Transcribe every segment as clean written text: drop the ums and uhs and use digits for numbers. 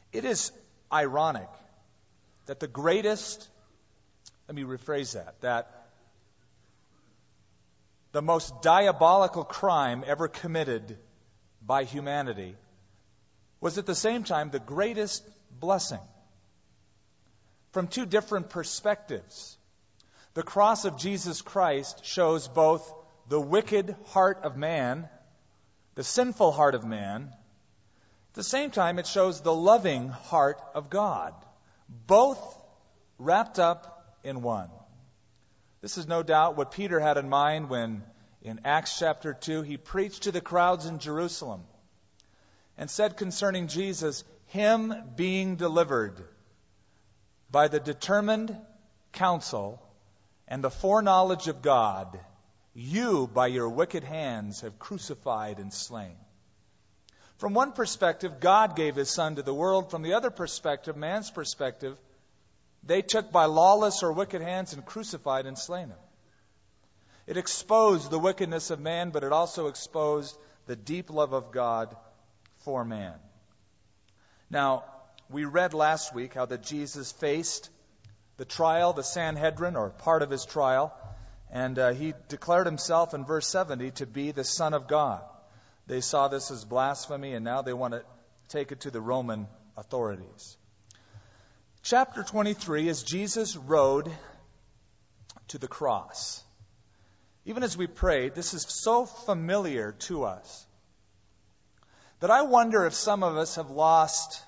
It is ironic that the greatest, let me rephrase that the most diabolical crime ever committed by humanity was at the same time the greatest blessing. From two different perspectives, the cross of Jesus Christ shows both the wicked heart of man, the sinful heart of man. At the same time, it shows the loving heart of God, both wrapped up in one. This is no doubt what Peter had in mind when, in Acts chapter 2, he preached to the crowds in Jerusalem and said concerning Jesus, Him being delivered by the determined counsel and the foreknowledge of God, you by your wicked hands have crucified and slain. From one perspective, God gave His Son to the world. From the other perspective, man's perspective, they took by lawless or wicked hands and crucified and slain Him. It exposed the wickedness of man, but it also exposed the deep love of God for man. Now, we read last week how that Jesus faced the trial, the Sanhedrin, or part of His trial, and He declared Himself in verse 70 to be the Son of God. They saw this as blasphemy, and now they want to take it to the Roman authorities. Chapter 23 is Jesus' road to the cross. Even as we prayed, this is so familiar to us that I wonder if some of us have lost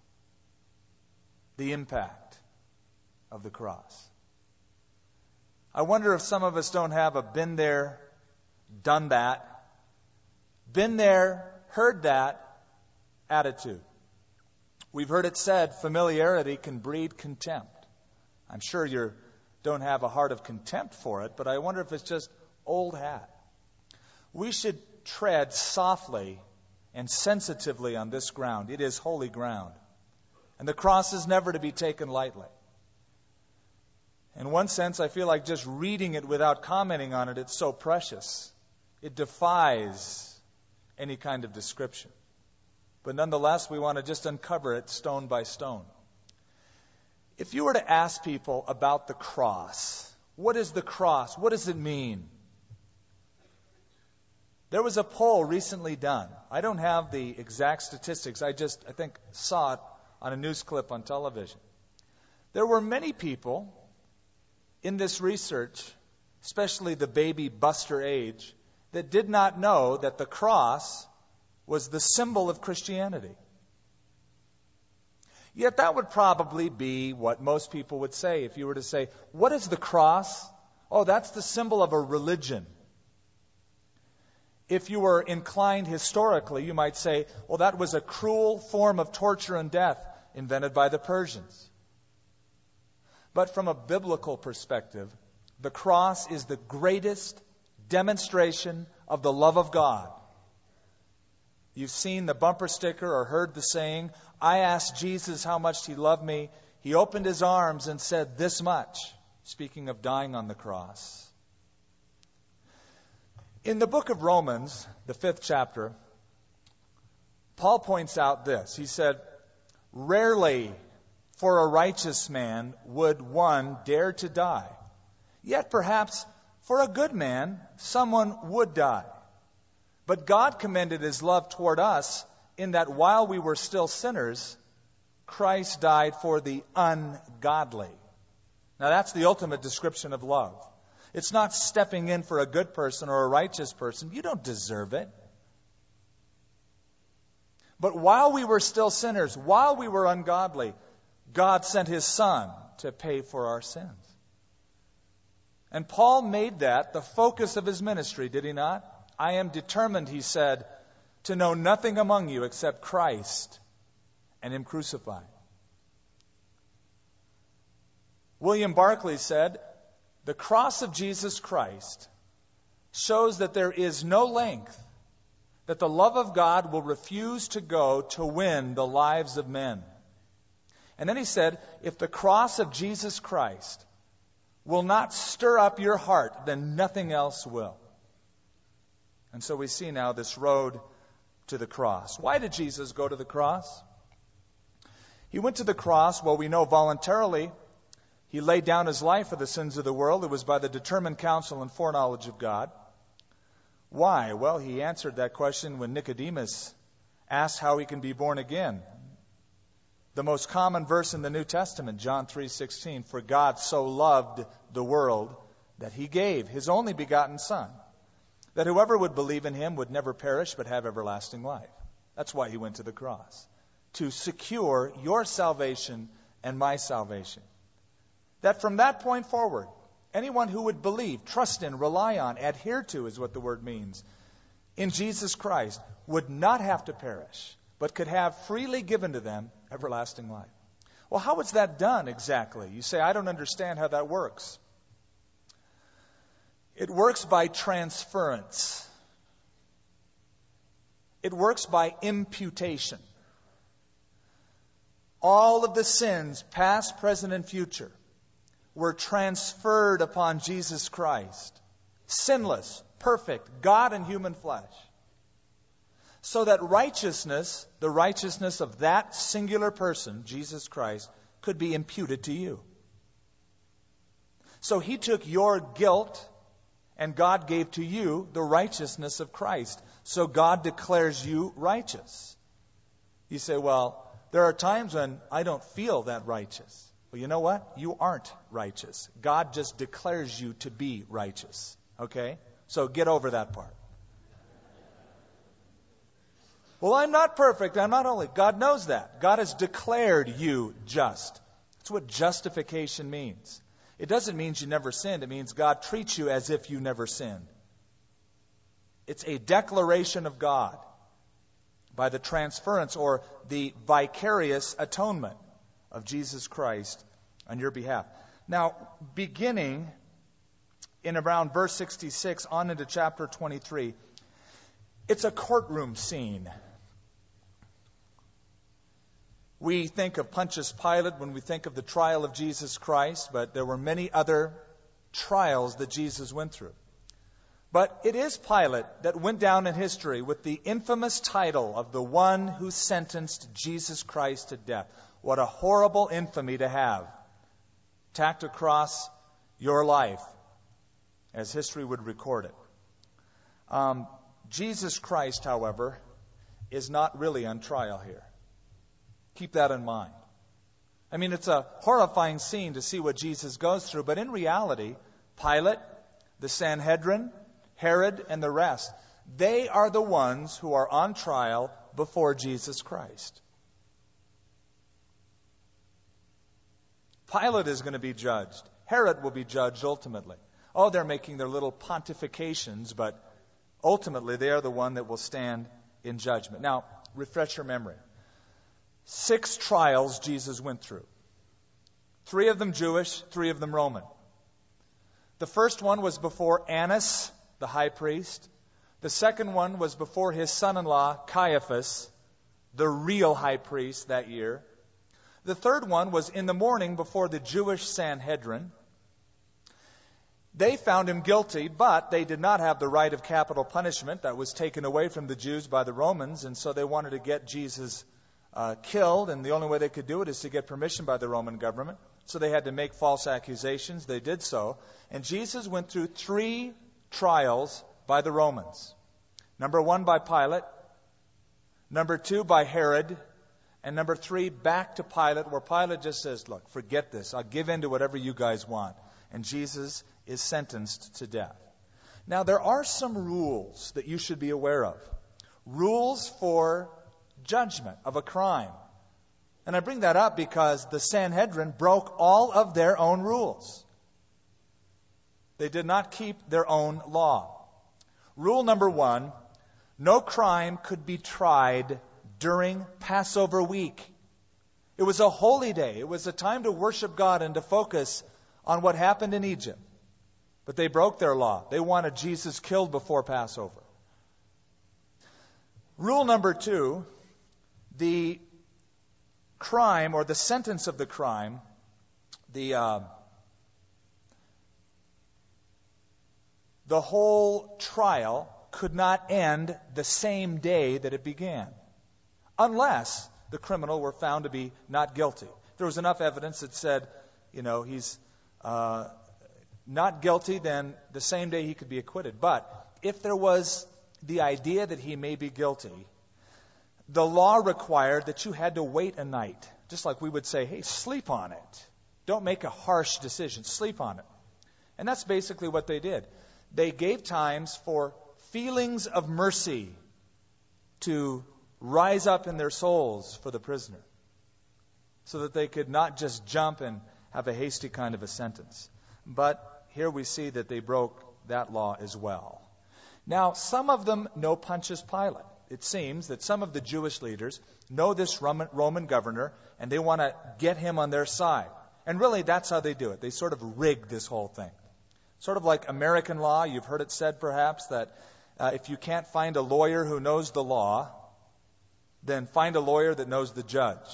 the impact of the cross. I wonder if some of us don't have a been there, done that, been there, heard that attitude. We've heard it said, familiarity can breed contempt. I'm sure you don't have a heart of contempt for it, but I wonder if it's just old hat. We should tread softly and sensitively on this ground. It is holy ground. And the cross is never to be taken lightly. In one sense, I feel like just reading it without commenting on it, it's so precious. It defies any kind of description. But nonetheless, we want to just uncover it stone by stone. If you were to ask people about the cross, what is the cross? What does it mean? There was a poll recently done. I don't have the exact statistics. I think saw it on a news clip on television. There were many people in this research, especially the baby buster age, that did not know that the cross was the symbol of Christianity. Yet that would probably be what most people would say if you were to say, what is the cross? Oh, that's the symbol of a religion. If you were inclined historically, you might say, well, that was a cruel form of torture and death invented by the Persians. But from a biblical perspective, the cross is the greatest demonstration of the love of God. You've seen the bumper sticker or heard the saying, I asked Jesus how much He loved me. He opened His arms and said this much, speaking of dying on the cross. In the book of Romans, the 5th chapter, Paul points out this. He said, rarely for a righteous man would one dare to die. Yet perhaps for a good man, someone would die. But God commended His love toward us in that while we were still sinners, Christ died for the ungodly. Now that's the ultimate description of love. It's not stepping in for a good person or a righteous person. You don't deserve it. But while we were still sinners, while we were ungodly, God sent His Son to pay for our sins. And Paul made that the focus of his ministry, did he not? I am determined, he said, to know nothing among you except Christ and Him crucified. William Barclay said, the cross of Jesus Christ shows that there is no length that the love of God will refuse to go to win the lives of men. And then he said, if the cross of Jesus Christ will not stir up your heart, then nothing else will. And so we see now this road to the cross. Why did Jesus go to the cross? He went to the cross, well, we know voluntarily. He laid down his life for the sins of the world. It was by the determined counsel and foreknowledge of God. Why? Well, he answered that question when Nicodemus asked how he can be born again. The most common verse in the New Testament, John 3:16, for God so loved the world that he gave his only begotten Son, that whoever would believe in him would never perish but have everlasting life. That's why he went to the cross, to secure your salvation and my salvation. That from that point forward, anyone who would believe, trust in, rely on, adhere to is what the word means, in Jesus Christ, would not have to perish, but could have freely given to them everlasting life. Well, how is that done exactly? You say, I don't understand how that works. It works by transference. It works by imputation. All of the sins, past, present, and future, were transferred upon Jesus Christ. Sinless, perfect, God in human flesh. So that righteousness, the righteousness of that singular person, Jesus Christ, could be imputed to you. So he took your guilt, and God gave to you the righteousness of Christ. So God declares you righteous. You say, well, there are times when I don't feel that righteous. Well, you know what? You aren't righteous. God just declares you to be righteous. Okay? So get over that part. Well, I'm not perfect. I'm not holy. God knows that. God has declared you just. That's what justification means. It doesn't mean you never sinned. It means God treats you as if you never sinned. It's a declaration of God by the transference or the vicarious atonement of Jesus Christ on your behalf. Now, beginning in around verse 66 on into chapter 23, it's a courtroom scene. We think of Pontius Pilate when we think of the trial of Jesus Christ, but there were many other trials that Jesus went through. But it is Pilate that went down in history with the infamous title of the one who sentenced Jesus Christ to death. What a horrible infamy to have tacked across your life, as history would record it. Jesus Christ, however, is not really on trial here. Keep that in mind. I mean, it's a horrifying scene to see what Jesus goes through, but in reality, Pilate, the Sanhedrin, Herod, and the rest, they are the ones who are on trial before Jesus Christ. Pilate is going to be judged. Herod will be judged ultimately. Oh, they're making their little pontifications, but ultimately they are the one that will stand in judgment. Now, refresh your memory. 6 trials Jesus went through. 3 of them Jewish, 3 of them Roman. The first one was before Annas, the high priest. The second one was before his son-in-law, Caiaphas, the real high priest that year. The third one was in the morning before the Jewish Sanhedrin. They found him guilty, but they did not have the right of capital punishment that was taken away from the Jews by the Romans, and so they wanted to get Jesus killed, and the only way they could do it is to get permission by the Roman government. So they had to make false accusations. They did so. And Jesus went through 3 trials by the Romans. Number 1 by Pilate. Number 2 by Herod. And number 3 back to Pilate, where Pilate just says, look, forget this. I'll give in to whatever you guys want. And Jesus is sentenced to death. Now, there are some rules that you should be aware of. Rules for judgment of a crime. And I bring that up because the Sanhedrin broke all of their own rules. They did not keep their own law. Rule number 1, no crime could be tried during Passover week. It was a holy day. It was a time to worship God and to focus on what happened in Egypt. But they broke their law. They wanted Jesus killed before Passover. Rule number 2, the crime or the sentence of the crime, the whole trial could not end the same day that it began, unless the criminal were found to be not guilty. There was enough evidence that said, he's not guilty, then the same day he could be acquitted. But if there was the idea that he may be guilty, the law required that you had to wait a night. Just like we would say, hey, sleep on it. Don't make a harsh decision. Sleep on it. And that's basically what they did. They gave times for feelings of mercy to rise up in their souls for the prisoner, so that they could not just jump and have a hasty kind of a sentence. But here we see that they broke that law as well. Now, some of them know Pontius Pilate. It seems that some of the Jewish leaders know this Roman governor, and they want to get him on their side. And really, that's how they do it. They sort of rig this whole thing. Sort of like American law. You've heard it said, perhaps, that if you can't find a lawyer who knows the law, then find a lawyer that knows the judge.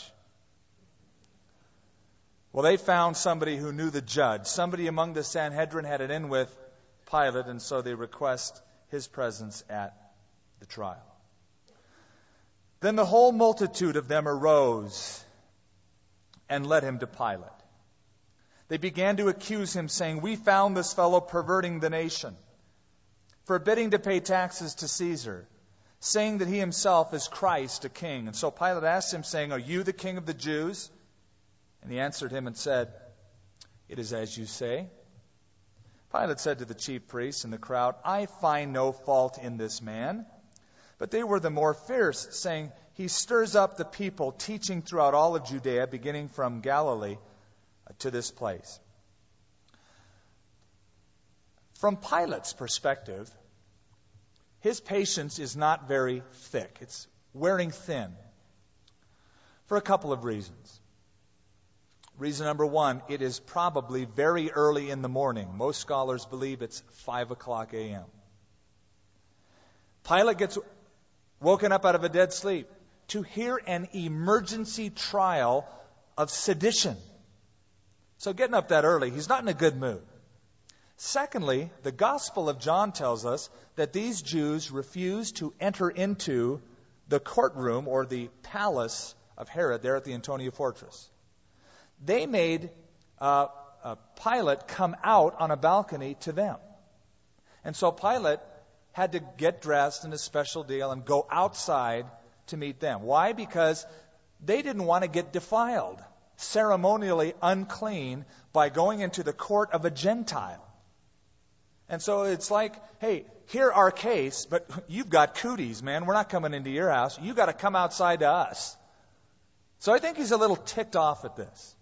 Well, they found somebody who knew the judge. Somebody among the Sanhedrin had it in with Pilate, and so they request his presence at the trial. Then the whole multitude of them arose and led him to Pilate. They began to accuse him, saying, "We found this fellow perverting the nation, forbidding to pay taxes to Caesar, saying that he himself is Christ, a king." And so Pilate asked him, saying, "Are you the king of the Jews?" And he answered him and said, "It is as you say." Pilate said to the chief priests and the crowd, "I find no fault in this man." But they were the more fierce, saying, "He stirs up the people, teaching throughout all of Judea, beginning from Galilee to this place." From Pilate's perspective, his patience is not very thick. It's wearing thin for a couple of reasons. Reason number one, it is probably very early in the morning. Most scholars believe it's 5 o'clock a.m. Pilate gets woken up out of a dead sleep to hear an emergency trial of sedition. So getting up that early, he's not in a good mood. Secondly, the Gospel of John tells us that these Jews refused to enter into the courtroom or the palace of Herod there at the Antonia Fortress. They made Pilate come out on a balcony to them. And so Pilate had to get dressed in a special deal and go outside to meet them. Why? Because they didn't want to get defiled, ceremonially unclean, by going into the court of a Gentile. And so it's like, hey, hear our case, but you've got cooties, man. We're not coming into your house. You got to come outside to us. So I think he's a little ticked off at this.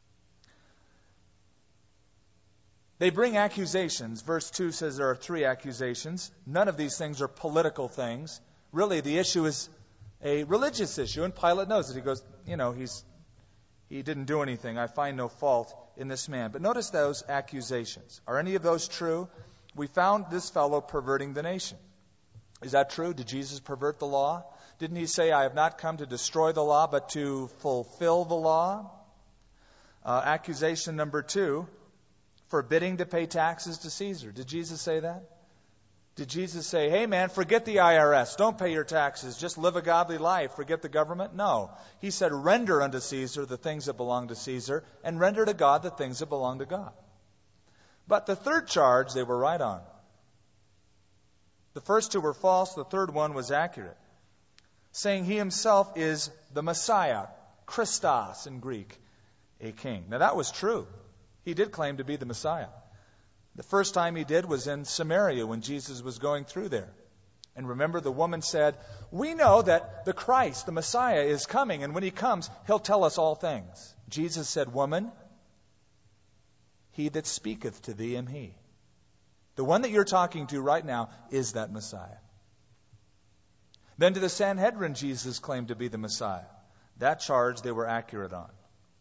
They bring accusations. Verse 2 says there are 3 accusations. None of these things are political things. Really, the issue is a religious issue, and Pilate knows it. He goes, he didn't do anything. I find no fault in this man. But notice those accusations. Are any of those true? We found this fellow perverting the nation. Is that true? Did Jesus pervert the law? Didn't he say, "I have not come to destroy the law, but to fulfill the law"? Accusation number 2, forbidding to pay taxes to Caesar. Did Jesus say that? Did Jesus say, "Hey man, forget the IRS. Don't pay your taxes. Just live a godly life. Forget the government"? No. He said, "Render unto Caesar the things that belong to Caesar, and render to God the things that belong to God." But the third charge, they were right on. The first 2 were false. The third one was accurate, saying he himself is the Messiah, Christos in Greek, a king. Now that was true. He did claim to be the Messiah. The first time he did was in Samaria when Jesus was going through there. And remember, the woman said, "We know that the Christ, the Messiah, is coming, and when he comes, he'll tell us all things." Jesus said, "Woman, he that speaketh to thee am he." The one that you're talking to right now is that Messiah. Then to the Sanhedrin, Jesus claimed to be the Messiah. That charge they were accurate on.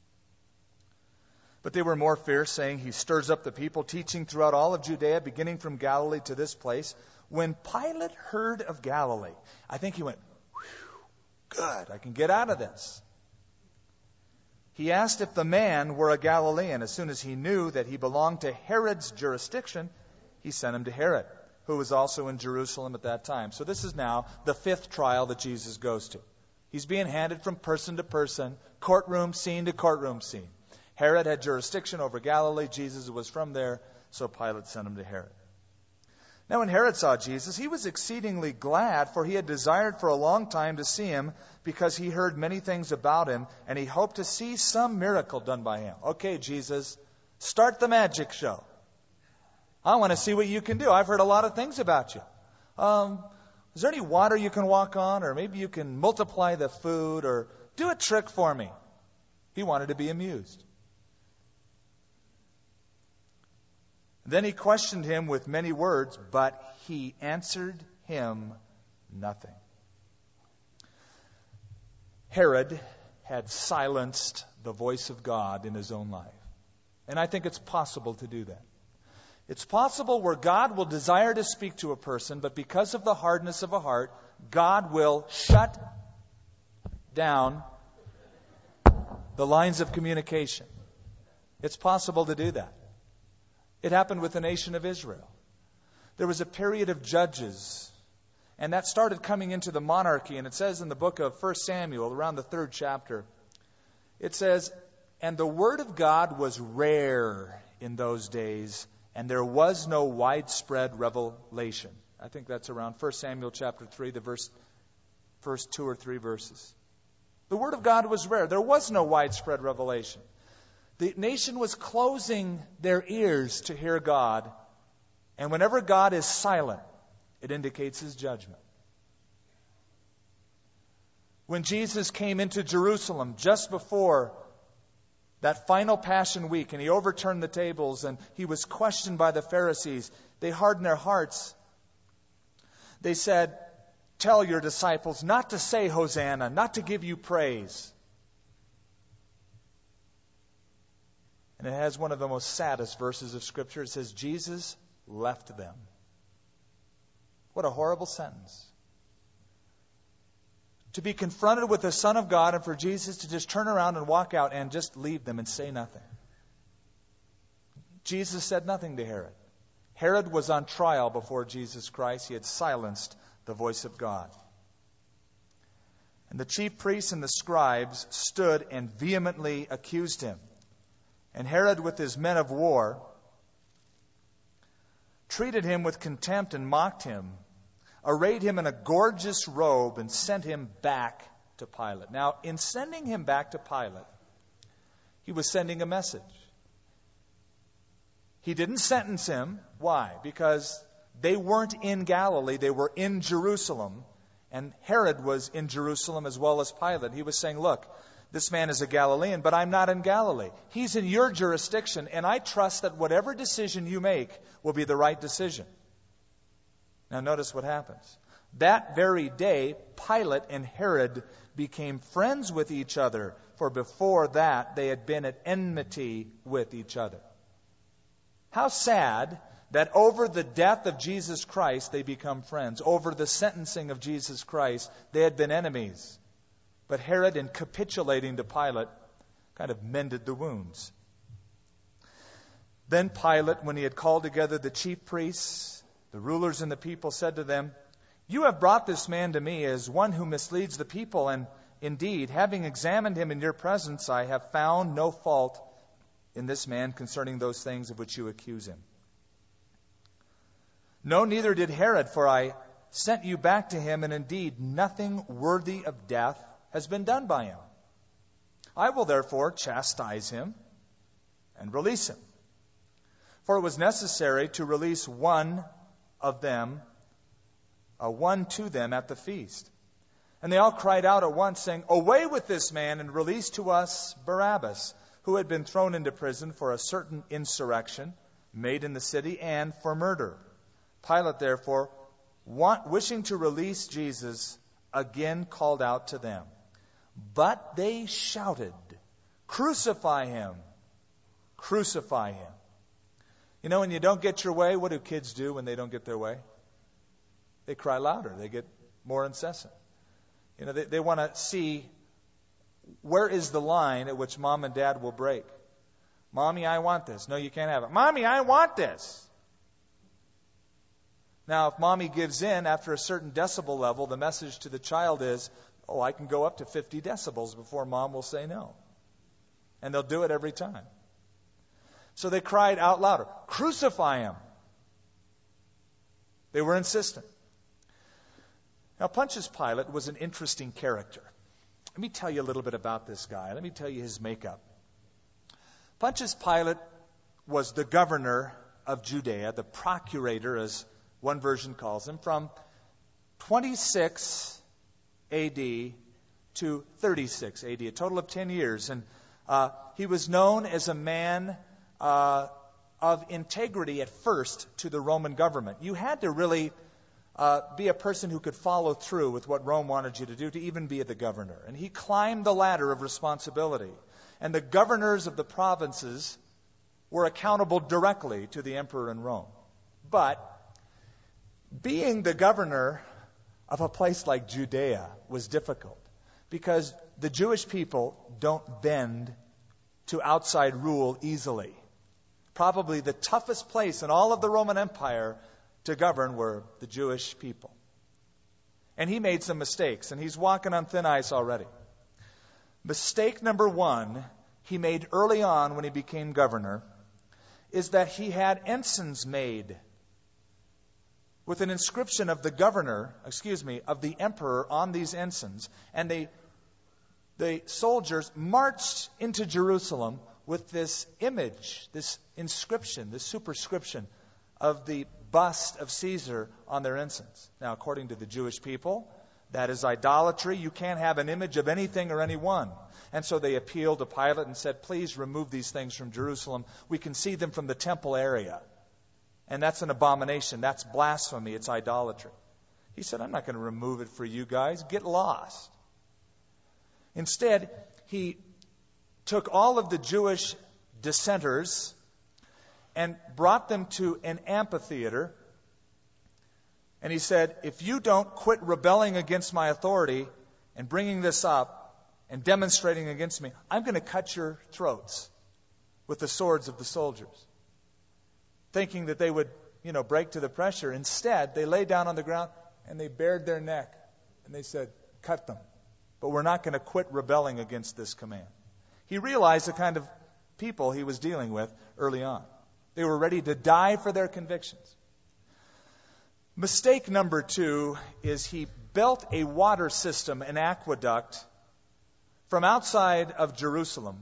But they were more fierce, saying, "He stirs up the people, teaching throughout all of Judea, beginning from Galilee to this place." When Pilate heard of Galilee, I think he went, "Good, I can get out of this." He asked if the man were a Galilean. As soon as he knew that he belonged to Herod's jurisdiction, he sent him to Herod, who was also in Jerusalem at that time. So this is now the 5th trial that Jesus goes to. He's being handed from person to person, courtroom scene to courtroom scene. Herod had jurisdiction over Galilee. Jesus was from there, so Pilate sent him to Herod. Now when Herod saw Jesus, he was exceedingly glad, for he had desired for a long time to see him, because he heard many things about him, and he hoped to see some miracle done by him. Okay, Jesus, start the magic show. I want to see what you can do. I've heard a lot of things about you. Is there any water you can walk on? Or maybe you can multiply the food? Or do a trick for me. He wanted to be amused. Then he questioned him with many words, but he answered him nothing. Herod had silenced the voice of God in his own life. And I think it's possible to do that. It's possible where God will desire to speak to a person, but because of the hardness of a heart, God will shut down the lines of communication. It's possible to do that. It happened with the nation of Israel. There was a period of judges, and that started coming into the monarchy. And it says in the book of 1 Samuel, around the 3rd chapter, it says, "And the word of God was rare in those days, and there was no widespread revelation." I think that's around 1 Samuel chapter 3, the first 2 or 3 verses. The word of God was rare. There was no widespread revelation. The nation was closing their ears to hear God. And whenever God is silent, it indicates His judgment. When Jesus came into Jerusalem just before that final Passion Week, and He overturned the tables, and He was questioned by the Pharisees, they hardened their hearts. They said, "Tell your disciples not to say Hosanna, not to give you praise." And it has one of the most saddest verses of Scripture. It says, Jesus left them. What a horrible sentence. To be confronted with the Son of God and for Jesus to just turn around and walk out and just leave them and say nothing. Jesus said nothing to Herod. Herod was on trial before Jesus Christ. He had silenced the voice of God. And the chief priests and the scribes stood and vehemently accused him. And Herod, with his men of war, treated him with contempt and mocked him, arrayed him in a gorgeous robe, and sent him back to Pilate. Now, in sending him back to Pilate, he was sending a message. He didn't sentence him. Why? Because they weren't in Galilee. They were in Jerusalem. And Herod was in Jerusalem as well as Pilate. He was saying, look, this man is a Galilean, but I'm not in Galilee. He's in your jurisdiction, and I trust that whatever decision you make will be the right decision. Now notice what happens. That very day, Pilate and Herod became friends with each other, for before that they had been at enmity with each other. How sad that over the death of Jesus Christ they become friends. Over the sentencing of Jesus Christ they had been enemies. But Herod, in capitulating to Pilate, kind of mended the wounds. Then Pilate, when he had called together the chief priests, the rulers and the people, said to them, "You have brought this man to me as one who misleads the people, and indeed, having examined him in your presence, I have found no fault in this man concerning those things of which you accuse him. No, neither did Herod, for I sent you back to him, and indeed nothing worthy of death has been done by him. I will therefore chastise him and release him. For it was necessary to release one to them at the feast." And they all cried out at once, saying, "Away with this man, and release to us Barabbas, who had been thrown into prison for a certain insurrection made in the city and for murder." Pilate, therefore, wishing to release Jesus, again called out to them. But they shouted, "Crucify him! Crucify him!" You know, when you don't get your way, what do kids do when they don't get their way? They cry louder. They get more incessant. You know, they want to see where is the line at which mom and dad will break. "Mommy, I want this." "No, you can't have it." "Mommy, I want this." Now, if mommy gives in after a certain decibel level, the message to the child is, Oh, I can go up to 50 decibels before Mom will say no. And they'll do it every time. So they cried out louder, "Crucify him!" They were insistent. Now, Pontius Pilate was an interesting character. Let me tell you a little bit about this guy. Let me tell you his makeup. Pontius Pilate was the governor of Judea, the procurator, as one version calls him, from 26 A.D. to 36 A.D., a total of 10 years. And he was known as a man of integrity at first to the Roman government. You had to really be a person who could follow through with what Rome wanted you to do to even be the governor. And he climbed the ladder of responsibility. And the governors of the provinces were accountable directly to the emperor in Rome. But being the governor of a place like Judea was difficult because the Jewish people don't bend to outside rule easily. Probably the toughest place in all of the Roman Empire to govern were the Jewish people. And he made some mistakes, and he's walking on thin ice already. Mistake number one he made early on when he became governor is that he had ensigns made with an inscription of the of the emperor on these ensigns. And the soldiers marched into Jerusalem with this image, this inscription, this superscription of the bust of Caesar on their ensigns. Now, according to the Jewish people, that is idolatry. You can't have an image of anything or anyone. And so they appealed to Pilate and said, "Please remove these things from Jerusalem. We can see them from the temple area. And that's an abomination. That's blasphemy. It's idolatry." He said, "I'm not going to remove it for you guys. Get lost." Instead, he took all of the Jewish dissenters and brought them to an amphitheater. And he said, "If you don't quit rebelling against my authority and bringing this up and demonstrating against me, I'm going to cut your throats with the swords of the soldiers." Thinking that they would, break to the pressure. Instead, they lay down on the ground and they bared their neck. And they said, "Cut them. But we're not going to quit rebelling against this command." He realized the kind of people he was dealing with early on. They were ready to die for their convictions. Mistake number two is he built a water system, an aqueduct, from outside of Jerusalem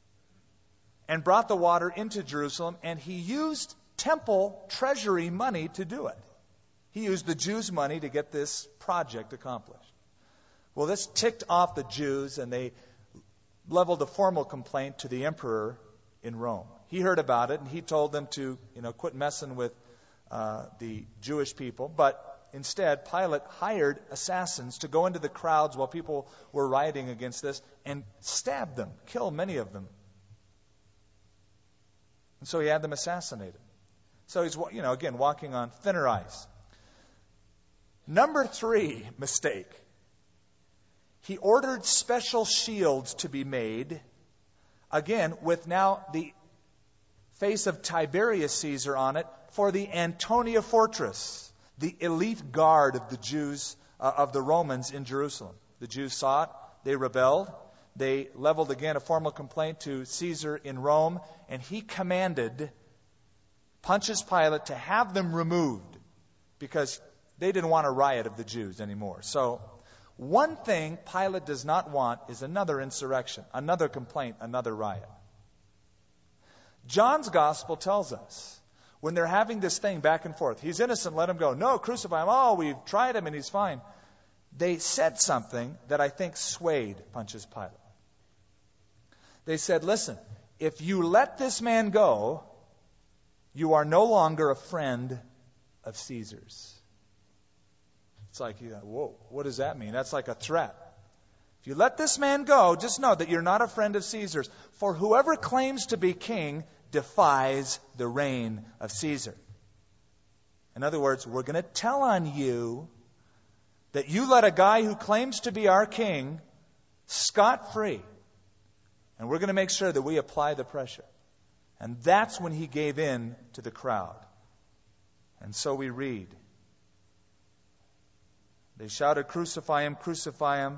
and brought the water into Jerusalem, and he used temple treasury money to do it. He used the Jews' money to get this project accomplished. Well, this ticked off the Jews, and they leveled a formal complaint to the emperor in Rome. He heard about it, and he told them to, quit messing with the Jewish people. But instead, Pilate hired assassins to go into the crowds while people were rioting against this and stab them, kill many of them. And so he had them assassinated. So he's, again, walking on thinner ice. Number three mistake. He ordered special shields to be made, again, with now the face of Tiberius Caesar on it, for the Antonia fortress, the elite guard of the Jews, of the Romans in Jerusalem. The Jews saw it. They rebelled. They leveled again a formal complaint to Caesar in Rome, and he commanded Pontius Pilate to have them removed because they didn't want a riot of the Jews anymore. So one thing Pilate does not want is another insurrection, another complaint, another riot. John's gospel tells us when they're having this thing back and forth, he's innocent, let him go. No, crucify him. Oh, we've tried him and he's fine. They said something that I think swayed Pontius Pilate. They said, "Listen, if you let this man go, you are no longer a friend of Caesar's." It's like, whoa, what does that mean? That's like a threat. If you let this man go, just know that you're not a friend of Caesar's. For whoever claims to be king defies the reign of Caesar. In other words, we're going to tell on you that you let a guy who claims to be our king scot-free. And we're going to make sure that we apply the pressure. And that's when he gave in to the crowd. And so we read, they shouted, "Crucify him, crucify him."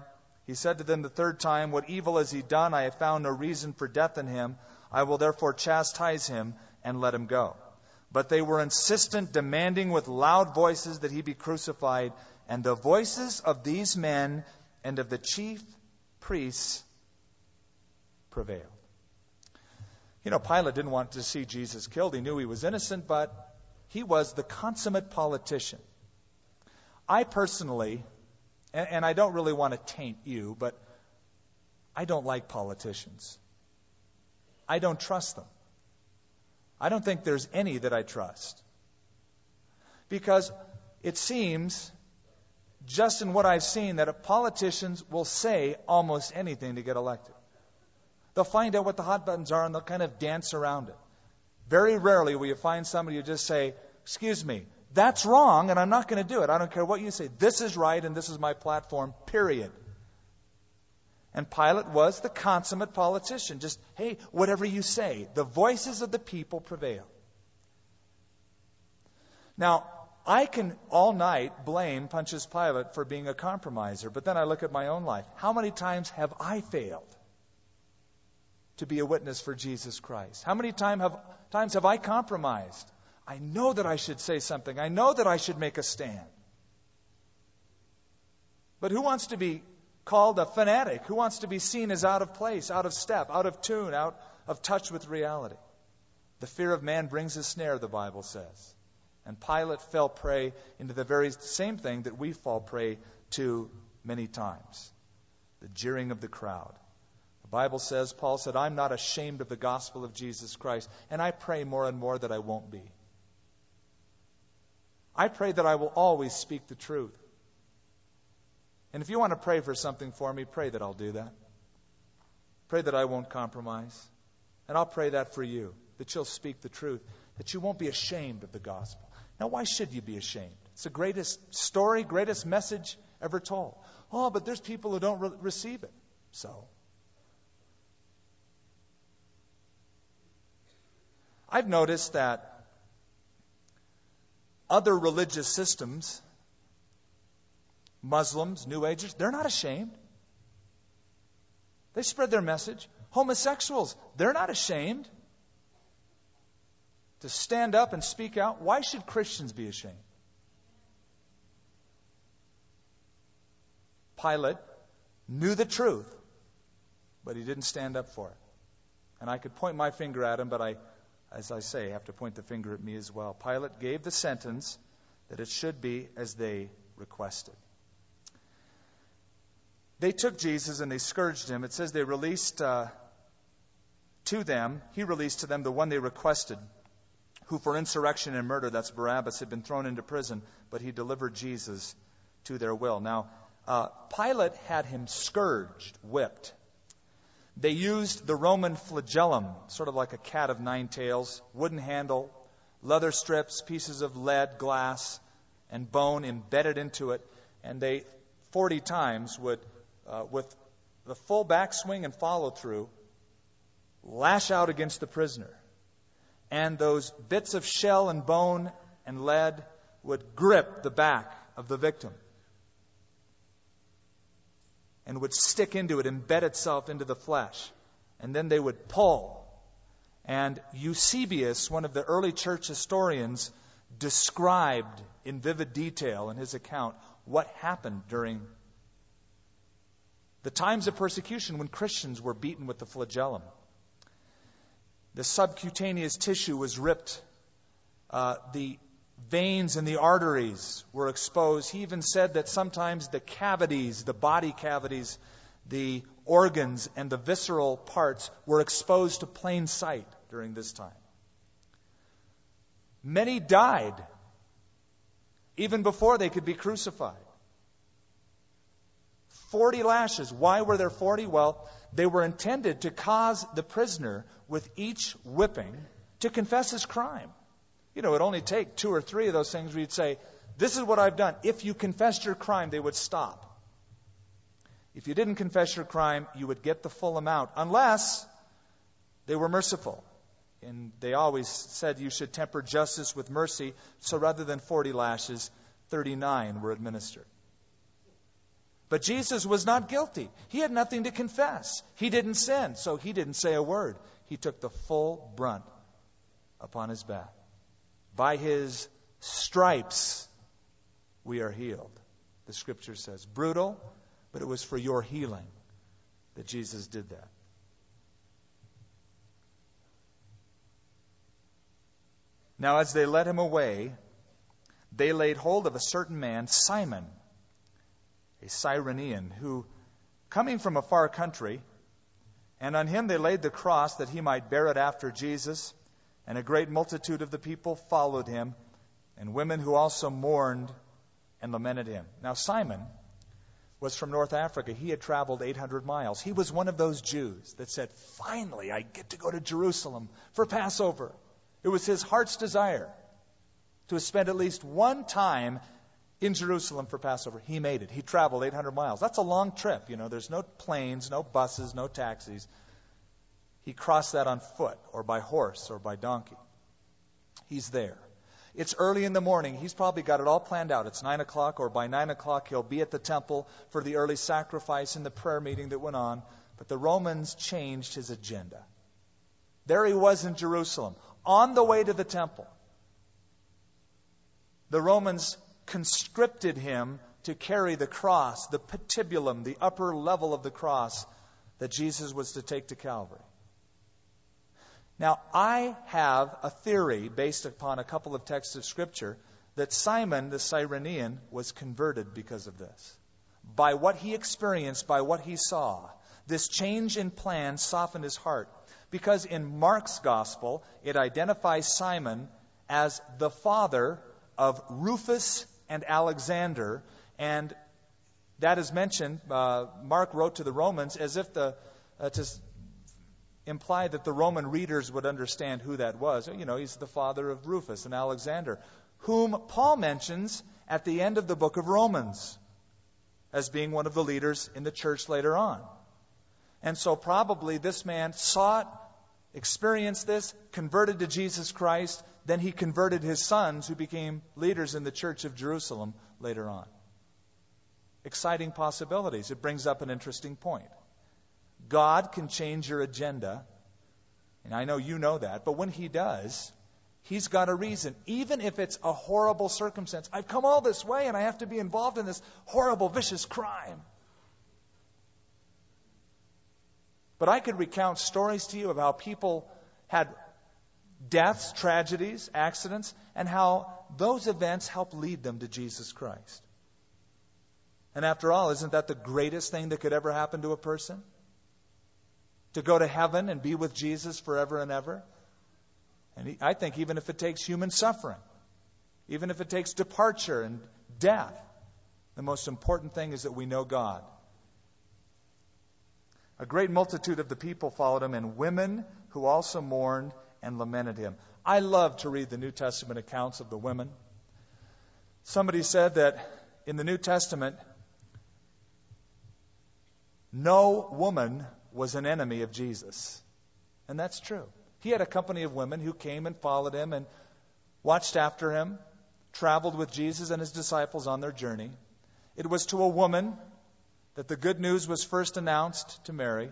He said to them the third time, "What evil has he done? I have found no reason for death in him. I will therefore chastise him and let him go." But they were insistent, demanding with loud voices that he be crucified. And the voices of these men and of the chief priests prevailed. You know, Pilate didn't want to see Jesus killed. He knew he was innocent, but he was the consummate politician. I personally, and I don't really want to taint you, but I don't like politicians. I don't trust them. I don't think there's any that I trust. Because it seems, just in what I've seen, that politicians will say almost anything to get elected. They'll find out what the hot buttons are and they'll kind of dance around it. Very rarely will you find somebody who just say, "Excuse me, that's wrong and I'm not going to do it. I don't care what you say. This is right and this is my platform, period." And Pilate was the consummate politician. Just, hey, whatever you say. The voices of the people prevail. Now, I can all night blame Pontius Pilate for being a compromiser, but then I look at my own life. How many times have I failed to be a witness for Jesus Christ? How many times have I compromised? I know that I should say something. I know that I should make a stand. But who wants to be called a fanatic? Who wants to be seen as out of place, out of step, out of tune, out of touch with reality? The fear of man brings a snare, the Bible says. And Pilate fell prey into the very same thing that we fall prey to many times. The jeering of the crowd. The Bible says, Paul said, "I'm not ashamed of the gospel of Jesus Christ." And I pray more and more that I won't be. I pray that I will always speak the truth. And if you want to pray for something for me, pray that I'll do that. Pray that I won't compromise. And I'll pray that for you, that you'll speak the truth, that you won't be ashamed of the gospel. Now, why should you be ashamed? It's the greatest story, greatest message ever told. Oh, but there's people who don't receive it. So, I've noticed that other religious systems, Muslims, New Agers, they're not ashamed. They spread their message. Homosexuals, they're not ashamed to stand up and speak out. Why should Christians be ashamed? Pilate knew the truth, but he didn't stand up for it. And I could point my finger at him, but as I say, have to point the finger at me as well. Pilate gave the sentence that it should be as they requested. They took Jesus and they scourged him. It says they released he released to them the one they requested, who for insurrection and murder, that's Barabbas, had been thrown into prison, but he delivered Jesus to their will. Now, Pilate had him scourged, whipped. They used the Roman flagellum, sort of like a cat of nine tails, wooden handle, leather strips, pieces of lead, glass, and bone embedded into it. And they 40 times would, with the full backswing and follow through, lash out against the prisoner. And those bits of shell and bone and lead would grip the back of the victim and would stick into it, embed itself into the flesh. And then they would pull. And Eusebius, one of the early church historians, described in vivid detail in his account what happened during the times of persecution when Christians were beaten with the flagellum. The subcutaneous tissue was ripped. The veins and the arteries were exposed. He even said that sometimes the cavities, the body cavities, the organs and the visceral parts were exposed to plain sight during this time. Many died even before they could be crucified. 40 lashes. Why were there 40? Well, they were intended to cause the prisoner with each whipping to confess his crime. You know, it would only take 2 or 3 of those things where you'd say, "This is what I've done." If you confessed your crime, they would stop. If you didn't confess your crime, you would get the full amount, unless they were merciful. And they always said you should temper justice with mercy. So rather than 40 lashes, 39 were administered. But Jesus was not guilty. He had nothing to confess. He didn't sin, so he didn't say a word. He took the full brunt upon his back. By his stripes we are healed, the Scripture says. Brutal, but it was for your healing that Jesus did that. Now, as they led him away, they laid hold of a certain man, Simon, a Cyrenian, who, coming from a far country, and on him they laid the cross that he might bear it after Jesus. And a great multitude of the people followed him, and women who also mourned and lamented him. Now, Simon was from North Africa. He had traveled 800 miles. He was one of those Jews that said, finally, I get to go to Jerusalem for Passover. It was his heart's desire to spend at least one time in Jerusalem for Passover. He made it. He traveled 800 miles. That's a long trip. There's no planes, no buses, no taxis. He crossed that on foot or by horse or by donkey. He's there. It's early in the morning. He's probably got it all planned out. It's 9 o'clock, or by 9 o'clock he'll be at the temple for the early sacrifice and the prayer meeting that went on. But the Romans changed his agenda. There he was in Jerusalem, on the way to the temple. The Romans conscripted him to carry the cross, the patibulum, the upper level of the cross that Jesus was to take to Calvary. Now, I have a theory based upon a couple of texts of Scripture that Simon the Cyrenian was converted because of this. By what he experienced, by what he saw, this change in plan softened his heart. Because in Mark's Gospel, it identifies Simon as the father of Rufus and Alexander, and that is mentioned. Mark wrote to the Romans as if to imply that the Roman readers would understand who that was. He's the father of Rufus and Alexander, whom Paul mentions at the end of the book of Romans as being one of the leaders in the church later on. And so probably this man saw it, experienced this, converted to Jesus Christ. Then he converted his sons, who became leaders in the church of Jerusalem later on. Exciting possibilities. It brings up an interesting point. God can change your agenda, and I know you know that, but when He does, He's got a reason. Even if it's a horrible circumstance. I've come all this way and I have to be involved in this horrible, vicious crime. But I could recount stories to you of how people had deaths, tragedies, accidents, and how those events helped lead them to Jesus Christ. And after all, isn't that the greatest thing that could ever happen to a person? To go to heaven and be with Jesus forever and ever? And I think even if it takes human suffering, even if it takes departure and death, the most important thing is that we know God. A great multitude of the people followed him, and women who also mourned and lamented him. I love to read the New Testament accounts of the women. Somebody said that in the New Testament, no woman was an enemy of Jesus. And that's true. He had a company of women who came and followed him and watched after him, traveled with Jesus and his disciples on their journey. It was to a woman that the good news was first announced to Mary.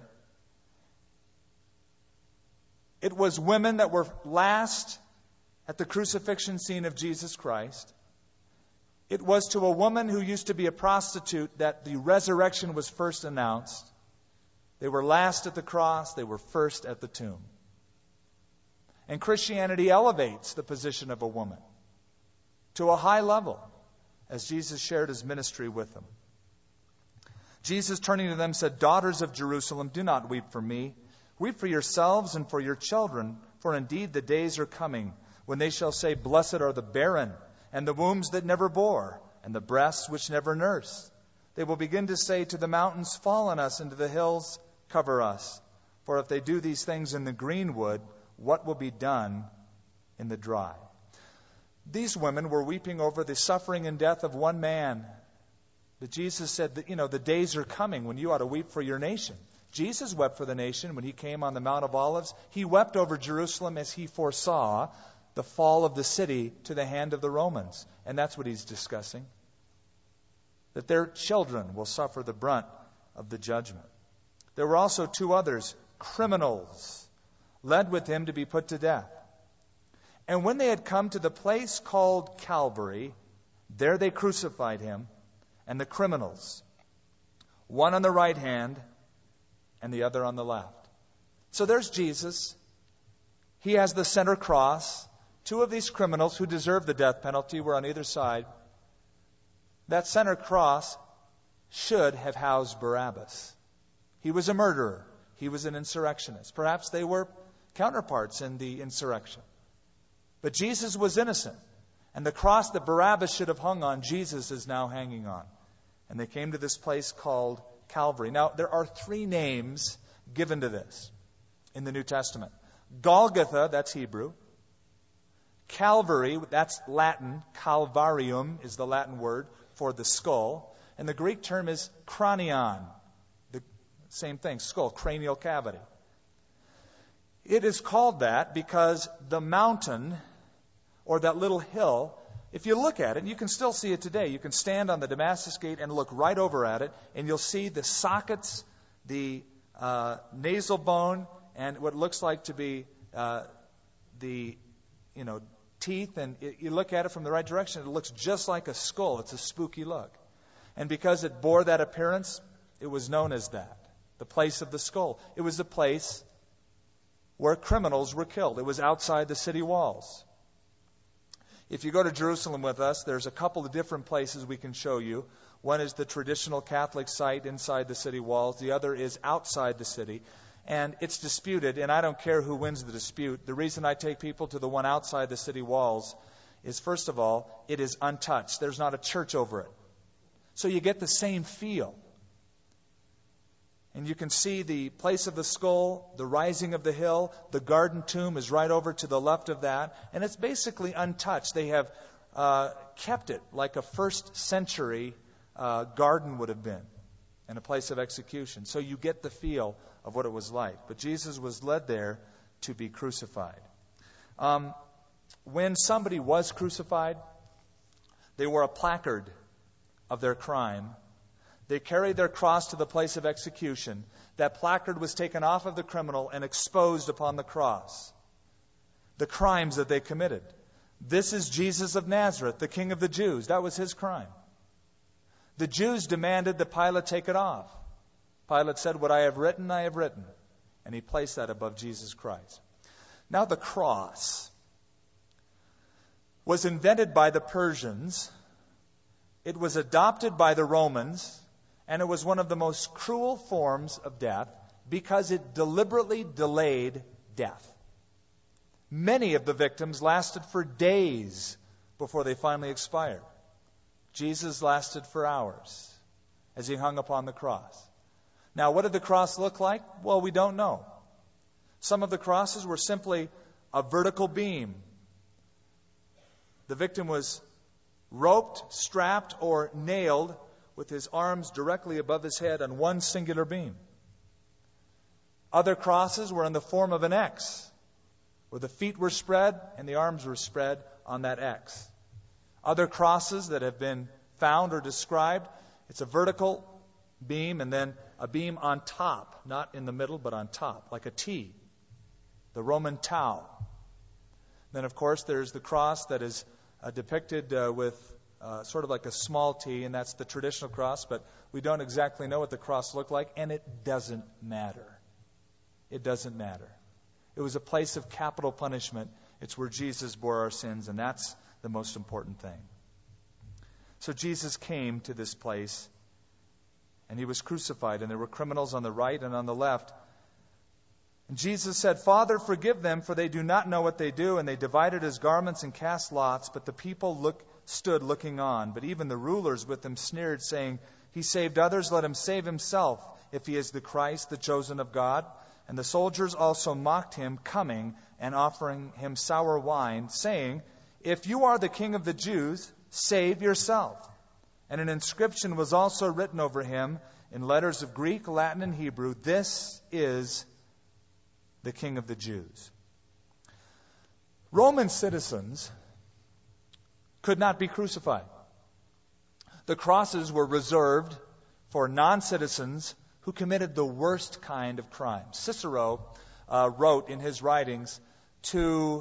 It was women that were last at the crucifixion scene of Jesus Christ. It was to a woman who used to be a prostitute that the resurrection was first announced. They were last at the cross. They were first at the tomb. And Christianity elevates the position of a woman to a high level as Jesus shared his ministry with them. Jesus, turning to them, said, "Daughters of Jerusalem, do not weep for me. Weep for yourselves and for your children, for indeed the days are coming when they shall say, 'Blessed are the barren, and the wombs that never bore, and the breasts which never nursed.' They will begin to say to the mountains, 'Fall on us,' and to the hills, 'Cover us.' For if they do these things in the green wood, what will be done in the dry?" These women were weeping over the suffering and death of one man. But Jesus said that, the days are coming when you ought to weep for your nation. Jesus wept for the nation when he came on the Mount of Olives. He wept over Jerusalem as he foresaw the fall of the city to the hand of the Romans. And that's what he's discussing. that their children will suffer the brunt of the judgment. There were also 2 others, criminals, led with him to be put to death. And when they had come to the place called Calvary, there they crucified him and the criminals, one on the right hand and the other on the left. So there's Jesus. He has the center cross. 2 of these criminals who deserve the death penalty were on either side. That center cross should have housed Barabbas. He was a murderer. He was an insurrectionist. Perhaps they were counterparts in the insurrection. But Jesus was innocent. And the cross that Barabbas should have hung on, Jesus is now hanging on. And they came to this place called Calvary. Now, there are 3 names given to this in the New Testament. Golgotha, that's Hebrew. Calvary, that's Latin. Calvarium is the Latin word for the skull. And the Greek term is cranion. The same thing, skull, cranial cavity. It is called that because the mountain, or that little hill, if you look at it, and you can still see it today, you can stand on the Damascus Gate and look right over at it, and you'll see the sockets, the nasal bone, and what looks like to be the teeth. And you look at it from the right direction, it looks just like a skull. It's a spooky look. And because it bore that appearance, it was known as that, the place of the skull. It was the place where criminals were killed. It was outside the city walls. If you go to Jerusalem with us, there's a couple of different places we can show you. One is the traditional Catholic site inside the city walls. The other is outside the city. And it's disputed, and I don't care who wins the dispute. The reason I take people to the one outside the city walls is, first of all, it is untouched. There's not a church over it. So you get the same feel. And you can see the place of the skull, the rising of the hill. The garden tomb is right over to the left of that. And it's basically untouched. They have kept it like a first century garden would have been, and a place of execution. So you get the feel of what it was like. But Jesus was led there to be crucified. When somebody was crucified, they wore a placard of their crime. They carried their cross to the place of execution. That placard was taken off of the criminal and exposed upon the cross. The crimes that they committed. This is Jesus of Nazareth, the King of the Jews. That was his crime. The Jews demanded that Pilate take it off. Pilate said, "What I have written, I have written." And he placed that above Jesus Christ. Now the cross was invented by the Persians. It was adopted by the Romans. And it was one of the most cruel forms of death because it deliberately delayed death. Many of the victims lasted for days before they finally expired. Jesus lasted for hours as he hung upon the cross. Now, what did the cross look like? Well, we don't know. Some of the crosses were simply a vertical beam. The victim was roped, strapped, or nailed with his arms directly above his head on one singular beam. Other crosses were in the form of an X, where the feet were spread and the arms were spread on that X. Other crosses that have been found or described, it's a vertical beam and then a beam on top, not in the middle, but on top, like a T, the Roman tau. Then, of course, there's the cross that is depicted with sort of like a small T, and that's the traditional cross, but we don't exactly know what the cross looked like, and it doesn't matter. It doesn't matter. It was a place of capital punishment. It's where Jesus bore our sins, and that's the most important thing. So Jesus came to this place, and he was crucified, and there were criminals on the right and on the left. And Jesus said, "Father, forgive them, for they do not know what they do." And they divided his garments and cast lots, but the people stood looking on. But even the rulers with him sneered, saying, "He saved others, let him save himself, if he is the Christ, the chosen of God." And the soldiers also mocked him, coming and offering him sour wine, saying, "If you are the King of the Jews, save yourself." And an inscription was also written over him in letters of Greek, Latin, and Hebrew, "This is the King of the Jews." Roman citizens could not be crucified. The crosses were reserved for non-citizens who committed the worst kind of crime. Cicero wrote in his writings, to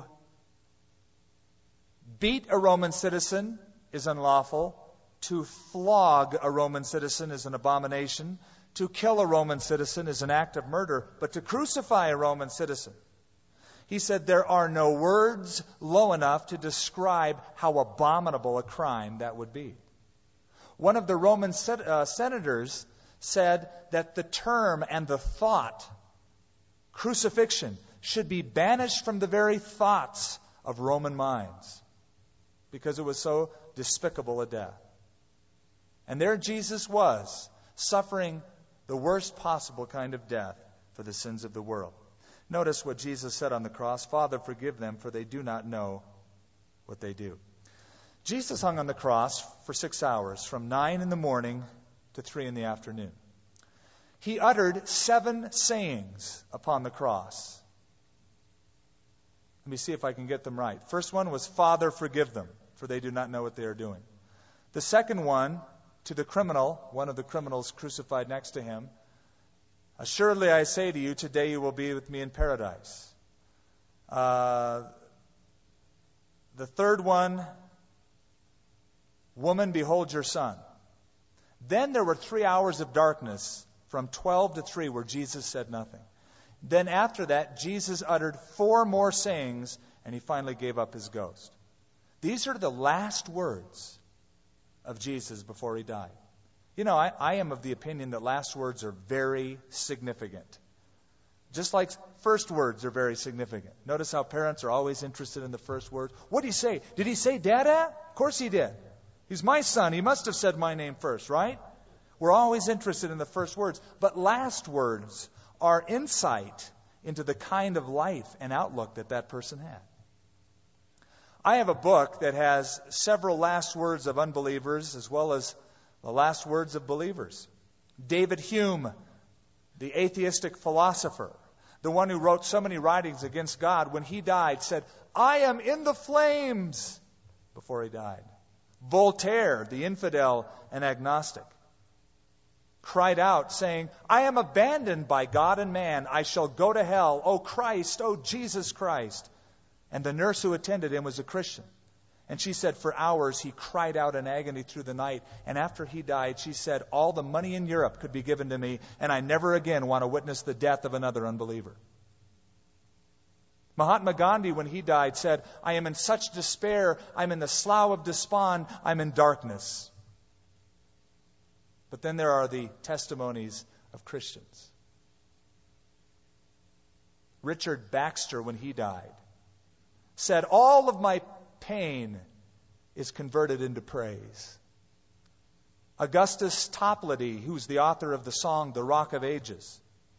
beat a Roman citizen is unlawful. To flog a Roman citizen is an abomination. To kill a Roman citizen is an act of murder. But to crucify a Roman citizen, he said, there are no words low enough to describe how abominable a crime that would be. One of the Roman senators said that the term and the thought, crucifixion, should be banished from the very thoughts of Roman minds because it was so despicable a death. And there Jesus was, suffering the worst possible kind of death for the sins of the world. Notice what Jesus said on the cross, Father, forgive them, for they do not know what they do. Jesus hung on the cross for 6 hours, from 9 in the morning to 3 in the afternoon. He uttered 7 sayings upon the cross. Let me see if I can get them right. First one was, Father, forgive them, for they do not know what they are doing. The second one, to the criminal, one of the criminals crucified next to him, assuredly I say to you, today you will be with me in paradise. The third one, woman, behold your son. Then there were 3 hours of darkness from 12 to 3 where Jesus said nothing. Then after that, Jesus uttered 4 more sayings, and he finally gave up his ghost. These are the last words of Jesus before he died. You know, I am of the opinion that last words are very significant. Just like first words are very significant. Notice how parents are always interested in the first words. What did he say? Did he say Dada? Of course he did. He's my son. He must have said my name first, right? We're always interested in the first words. But last words are insight into the kind of life and outlook that that person had. I have a book that has several last words of unbelievers as well as the last words of believers. David Hume, the atheistic philosopher, the one who wrote so many writings against God, when he died, said, I am in the flames, before he died. Voltaire, the infidel and agnostic, cried out, saying, I am abandoned by God and man. I shall go to hell. O Christ, O Jesus Christ. And the nurse who attended him was a Christian. And she said for hours he cried out in agony through the night. And after he died, she said, all the money in Europe could be given to me, and I never again want to witness the death of another unbeliever. Mahatma Gandhi, when he died, said, I am in such despair, I'm in the slough of despond, I'm in darkness. But then there are the testimonies of Christians. Richard Baxter, when he died, said, all of my pain is converted into praise. Augustus Toplady, who's the author of the song The Rock of Ages,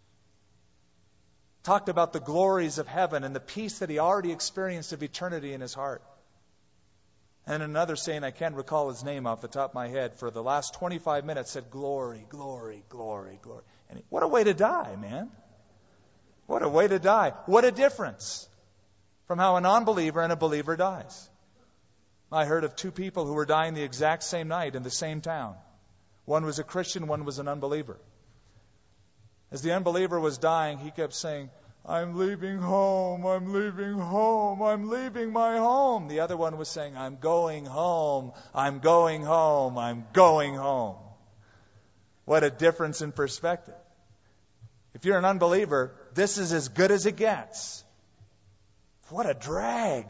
talked about the glories of heaven and the peace that he already experienced of eternity in his heart. And another saint, I can't recall his name off the top of my head, for the last 25 minutes said, glory, glory, glory, glory. And what a way to die, man. What a way to die. What a difference from how a non-believer and a believer dies. I heard of 2 people who were dying the exact same night in the same town. One was a Christian, one was an unbeliever. As the unbeliever was dying, he kept saying, I'm leaving home, I'm leaving home, I'm leaving my home. The other one was saying, I'm going home, I'm going home, I'm going home. What a difference in perspective. If you're an unbeliever, this is as good as it gets. What a drag.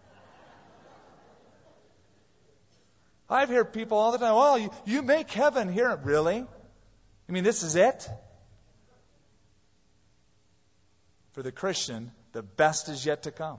I've heard people all the time, well, you make heaven here. Really? You mean this is it? For the Christian, the best is yet to come.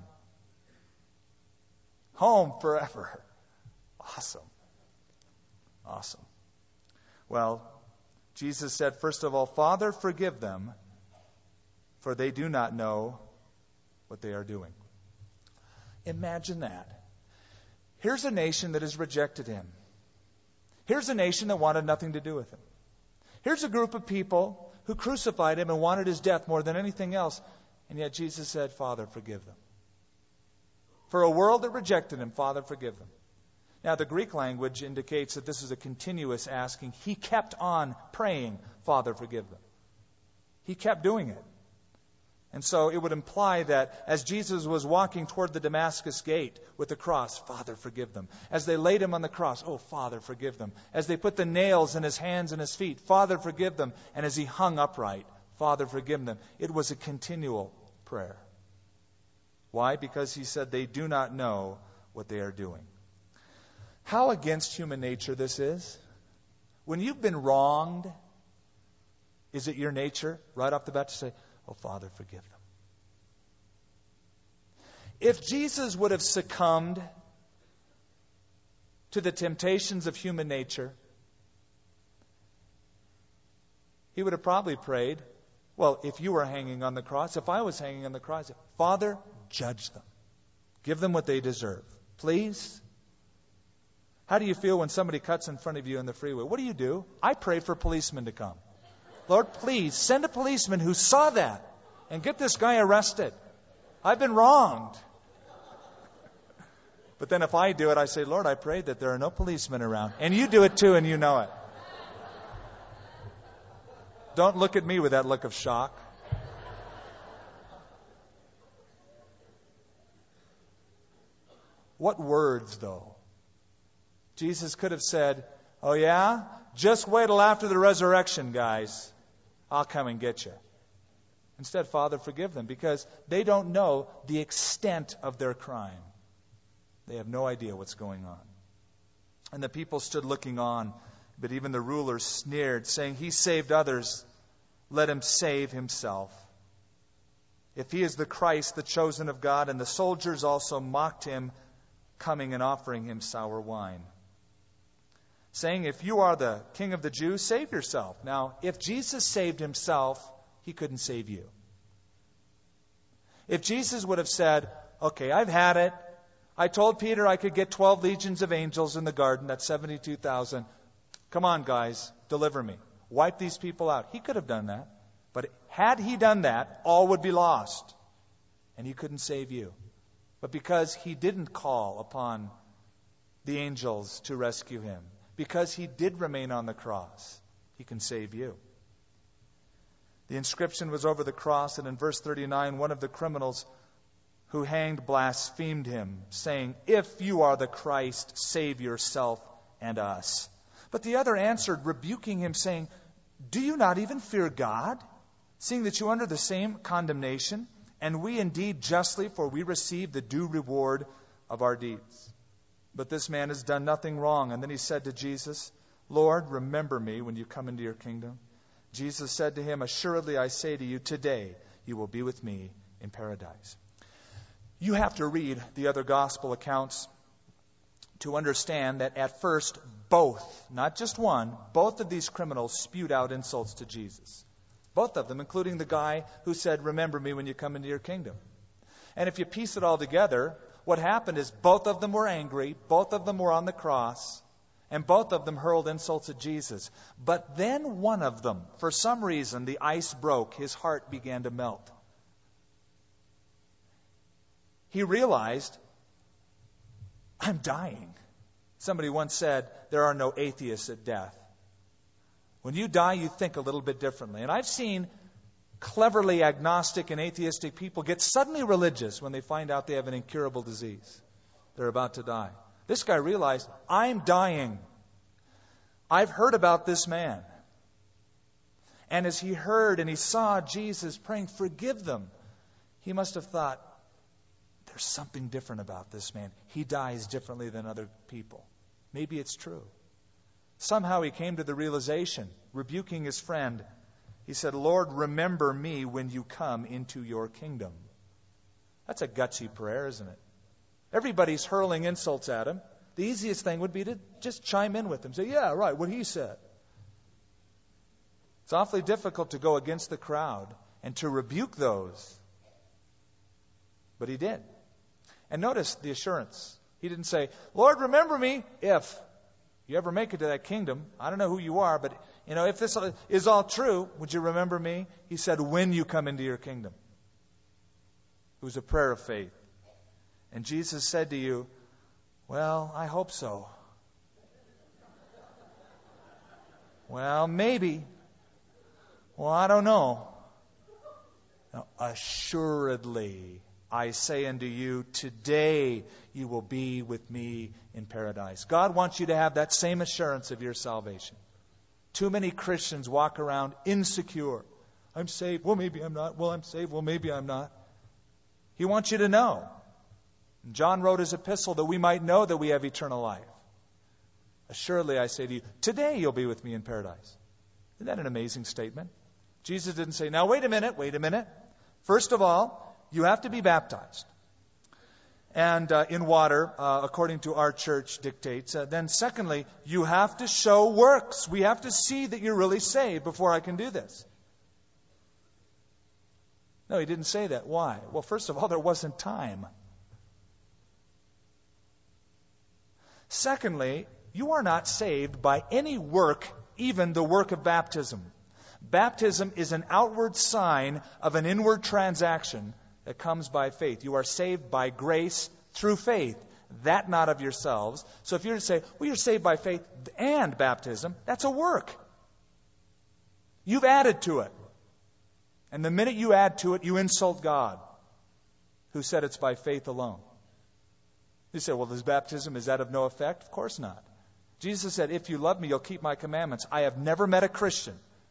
Home forever. Awesome. Awesome. Well, Jesus said, first of all, Father, forgive them, for they do not know what they are doing. Imagine that. Here's a nation that has rejected him. Here's a nation that wanted nothing to do with him. Here's a group of people who crucified him and wanted his death more than anything else. And yet Jesus said, Father, forgive them. For a world that rejected him, Father, forgive them. Now, the Greek language indicates that this is a continuous asking. He kept on praying, Father, forgive them. He kept doing it. And so it would imply that as Jesus was walking toward the Damascus gate with the cross, Father, forgive them. As they laid him on the cross, oh, Father, forgive them. As they put the nails in his hands and his feet, Father, forgive them. And as he hung upright, Father, forgive them. It was a continual prayer. Why? Because he said they do not know what they are doing. How against human nature this is? When you've been wronged, is it your nature right off the bat to say, oh, Father, forgive them? If Jesus would have succumbed to the temptations of human nature, he would have probably prayed, well, if you were hanging on the cross, if I was hanging on the cross, Father, judge them. Give them what they deserve. Please. How do you feel when somebody cuts in front of you in the freeway? What do? I pray for policemen to come. Lord, please send a policeman who saw that and get this guy arrested. I've been wronged. But then if I do it, I say, Lord, I pray that there are no policemen around. And you do it too, and you know it. Don't look at me with that look of shock. What words, though? Jesus could have said, oh yeah? Just wait till after the resurrection, guys. I'll come and get you. Instead, Father, forgive them, because they don't know the extent of their crime. They have no idea what's going on. And the people stood looking on, but even the rulers sneered, saying, he saved others, let him save himself. If he is the Christ, the chosen of God, and the soldiers also mocked him, coming and offering him sour wine, saying, if you are the King of the Jews, save yourself. Now, if Jesus saved himself, he couldn't save you. If Jesus would have said, okay, I've had it. I told Peter I could get 12 legions of angels in the garden. That's 72,000. Come on, guys, deliver me. Wipe these people out. He could have done that. But had he done that, all would be lost. And he couldn't save you. But because he didn't call upon the angels to rescue him, because he did remain on the cross, he can save you. The inscription was over the cross, and in verse 39, one of the criminals who hanged blasphemed him, saying, if you are the Christ, save yourself and us. But the other answered, rebuking him, saying, do you not even fear God, seeing that you are under the same condemnation? And we indeed justly, for we receive the due reward of our deeds. But this man has done nothing wrong. And then he said to Jesus, Lord, remember me when you come into your kingdom. Jesus said to him, assuredly I say to you, today you will be with me in paradise. You have to read the other gospel accounts to understand that at first both, not just one, both of these criminals spewed out insults to Jesus. Both of them, including the guy who said, remember me when you come into your kingdom. And if you piece it all together, what happened is both of them were angry, both of them were on the cross, and both of them hurled insults at Jesus. But then one of them, for some reason, the ice broke, his heart began to melt. He realized, I'm dying. Somebody once said, there are no atheists at death. When you die, you think a little bit differently. And I've seen cleverly agnostic and atheistic people get suddenly religious when they find out they have an incurable disease. They're about to die. This guy realized, I'm dying. I've heard about this man. And as he heard and he saw Jesus praying, forgive them, he must have thought, there's something different about this man. He dies differently than other people. Maybe it's true. Somehow he came to the realization, rebuking his friend. He said, Lord, remember me when you come into your kingdom. That's a gutsy prayer, isn't it? Everybody's hurling insults at him. The easiest thing would be to just chime in with him. Say, yeah, right, what he said. It's awfully difficult to go against the crowd and to rebuke those. But he did. And notice the assurance. He didn't say, Lord, remember me if you ever make it to that kingdom. I don't know who you are, but if this is all true, would you remember me? He said, when you come into your kingdom. It was a prayer of faith. And Jesus said to you, well, I hope so. Well, maybe. Well, I don't know. No, assuredly, I say unto you, today you will be with me in paradise. God wants you to have that same assurance of your salvation. Too many Christians walk around insecure. I'm saved. Well, maybe I'm not. Well, I'm saved. Well, maybe I'm not. He wants you to know. John wrote his epistle that we might know that we have eternal life. Assuredly, I say to you, today you'll be with me in paradise. Isn't that an amazing statement? Jesus didn't say, now wait a minute. First of all, you have to be baptized. And in water, according to our church dictates. Then secondly, you have to show works. We have to see that you're really saved before I can do this. No, he didn't say that. Why? Well, first of all, there wasn't time. Secondly, you are not saved by any work, even the work of baptism. Baptism is an outward sign of an inward transaction that comes by faith. You are saved by grace through faith, that not of yourselves. So if you're to say, well, you're saved by faith and baptism, that's a work. You've added to it. And the minute you add to it, you insult God, who said it's by faith alone. You say, well, this baptism, is that of no effect? Of course not. Jesus said, if you love me, you'll keep my commandments. I have never met a Christian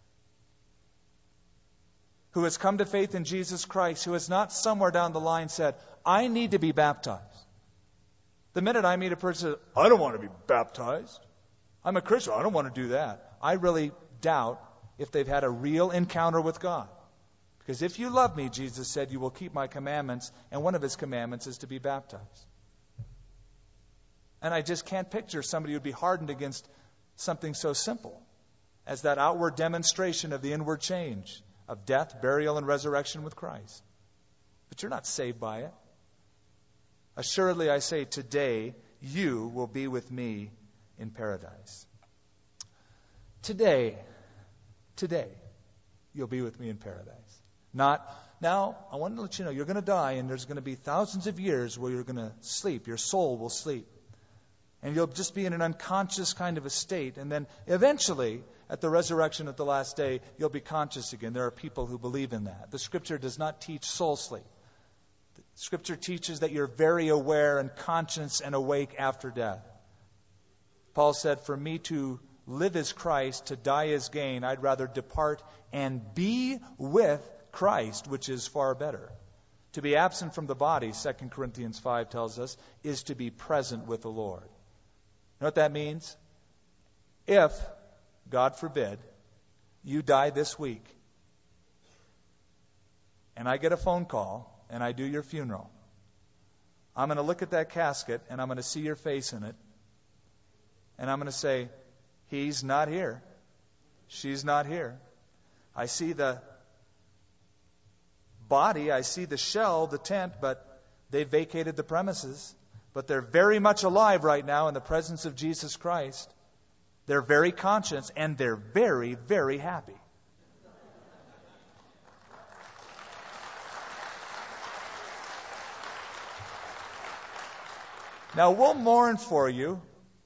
who has come to faith in Jesus Christ, who has not somewhere down the line said, I need to be baptized. The minute I meet a person who says, I don't want to be baptized. I'm a Christian. I don't want to do that. I really doubt if they've had a real encounter with God. Because if you love me, Jesus said, you will keep my commandments, and one of his commandments is to be baptized. And I just can't picture somebody who would be hardened against something so simple as that outward demonstration of the inward change of death, burial, and resurrection with Christ. But you're not saved by it. Assuredly, I say, today you will be with me in paradise. Today, you'll be with me in paradise. Not, now, I want to let you know, you're going to die, and there's going to be thousands of years where you're going to sleep. Your soul will sleep. And you'll just be in an unconscious kind of a state. And then eventually, at the resurrection at the last day, you'll be conscious again. There are people who believe in that. The Scripture does not teach soul sleep. The Scripture teaches that you're very aware and conscious and awake after death. Paul said, for me to live is Christ, to die is gain. I'd rather depart and be with Christ, which is far better. To be absent from the body, 2 Corinthians 5 tells us, is to be present with the Lord. You know what that means? If, God forbid, you die this week, and I get a phone call, and I do your funeral, I'm going to look at that casket, and I'm going to see your face in it, and I'm going to say, he's not here. She's not here. I see the body, I see the shell, the tent, but they vacated the premises. But they're very much alive right now in the presence of Jesus Christ. They're very conscious, and they're very, very happy. Now, we'll mourn for you.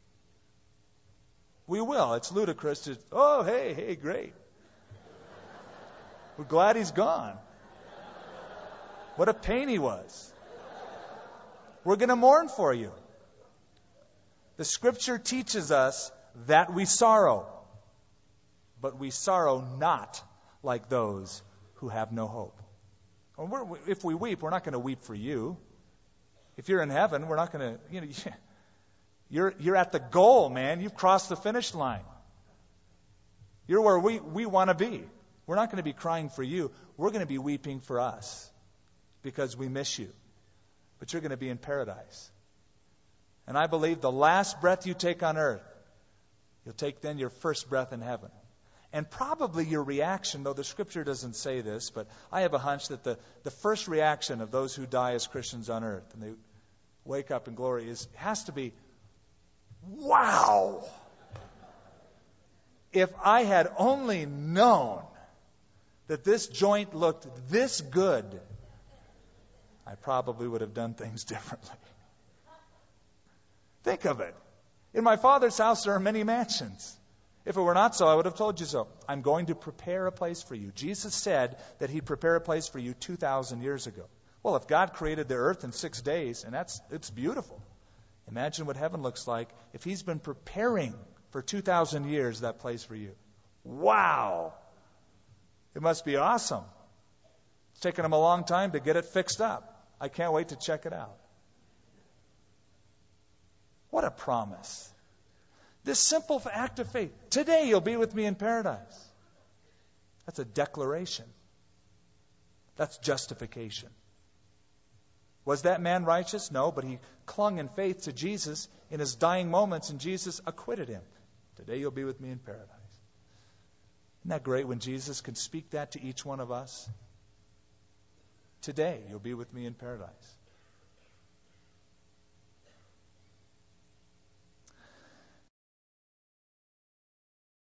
We will. It's ludicrous to, oh, hey, great. We're glad he's gone. What a pain he was. We're going to mourn for you. The Scripture teaches us that we sorrow, but we sorrow not like those who have no hope. If we weep, we're not going to weep for you. If you're in heaven, we're not going to, you're at the goal, man. You've crossed the finish line. You're where we want to be. We're not going to be crying for you. We're going to be weeping for us because we miss you. But you're going to be in paradise. And I believe the last breath you take on earth, you'll take then your first breath in heaven. And probably your reaction, though the Scripture doesn't say this, but I have a hunch that the first reaction of those who die as Christians on earth, and they wake up in glory, has to be, wow! If I had only known that this joint looked this good, I probably would have done things differently. Think of it. In my Father's house there are many mansions. If it were not so, I would have told you so. I'm going to prepare a place for you. Jesus said that he'd prepare a place for you 2,000 years ago. Well, if God created the earth in 6 days, and it's beautiful. Imagine what heaven looks like if he's been preparing for 2,000 years that place for you. Wow! It must be awesome. It's taken him a long time to get it fixed up. I can't wait to check it out. What a promise. This simple act of faith. Today you'll be with me in paradise. That's a declaration. That's justification. Was that man righteous? No, but he clung in faith to Jesus in his dying moments, and Jesus acquitted him. Today you'll be with me in paradise. Isn't that great when Jesus can speak that to each one of us? Today you'll be with me in paradise.